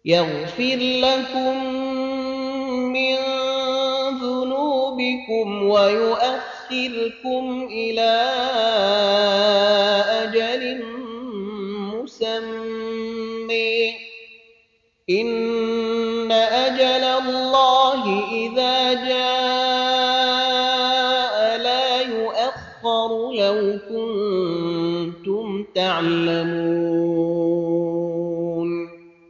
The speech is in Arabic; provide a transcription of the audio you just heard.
يغفر لكم من ذنوبكم ويؤخركم إلى أجل مسمى إن أجل الله إذا جاء لا يؤخر لو كنتم تعلمون